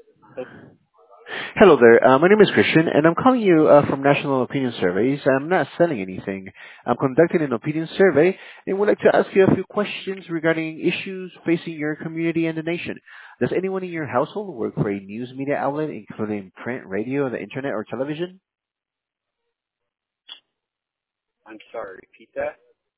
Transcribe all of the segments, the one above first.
Oh, Hello there. My name is Christian, and I'm calling you from National Opinion Surveys. I'm not selling anything. I'm conducting an opinion survey and would like to ask you a few questions regarding issues facing your community and the nation. Does anyone in your household work for a news media outlet, including print, radio, the internet, or television? I'm sorry. Repeat that?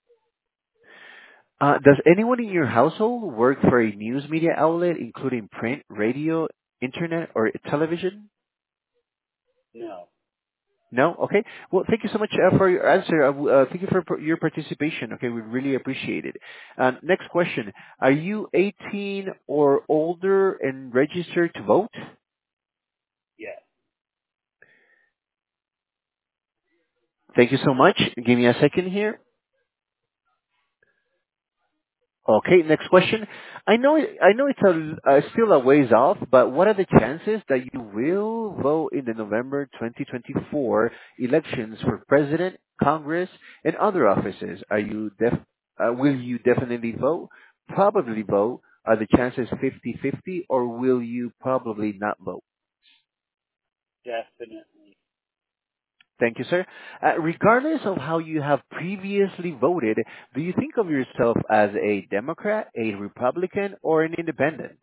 Does anyone in your household work for a news media outlet, including print, radio, internet, or television? No. No? Okay. Well, thank you so much for your answer. Thank you for your participation. Okay, we really appreciate it. Next question. Are you 18 or older and registered to vote? Yes. Thank you so much. Give me a second here. Okay, next question. I know it's still a ways off, but what are the chances that you will vote in the November 2024 elections for president, Congress, and other offices? Will you definitely vote? Probably vote? Are the chances 50-50, or will you probably not vote? Definitely. Thank you, sir. Regardless of how you have previously voted, do you think of yourself as a Democrat, a Republican, or an independent?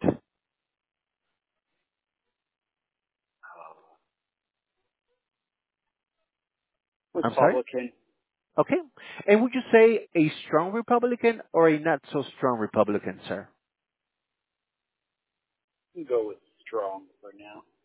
I'm sorry? Republican. Okay. And would you say a strong Republican or a not so strong Republican, sir? We can go with strong for now.